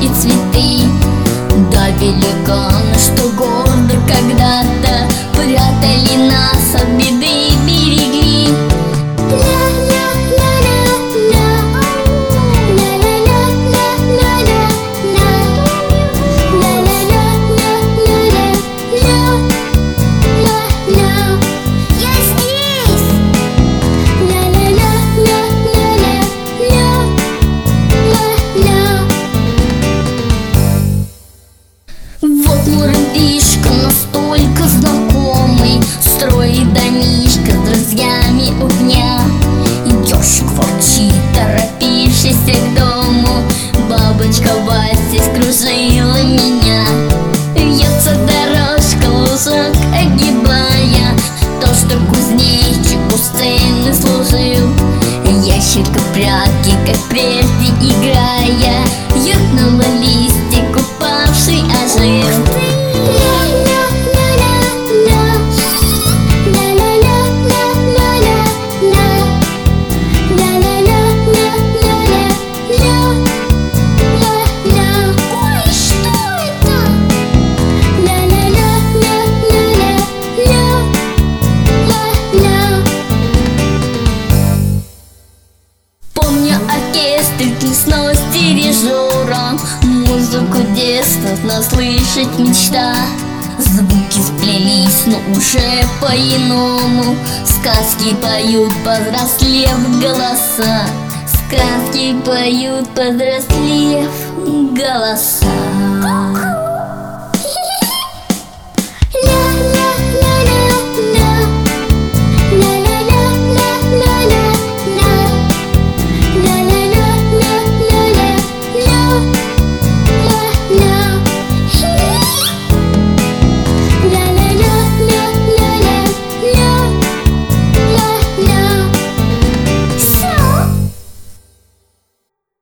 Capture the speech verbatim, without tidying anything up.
и цветы. Да, великаны, что гордо когда-то прятали нас от беды и берегли. Вот муравьишка настолько знакомый, строит домишко с друзьями у дня. Идешь к квартире, торопишься к дому, бабочка Вася скружила меня. Вьется дорожка, лужок огибая, то, что кузнечик у сцены служил. Ящерка в прятки, как прежде играя, юркнула листик, упавший ожил. Помню оркестр лесной с дирижером, музыку детства наслышать мечта. Звуки сплелись, но уже по-иному, сказки поют, повзрослев голоса. Сказки поют, повзрослев голоса.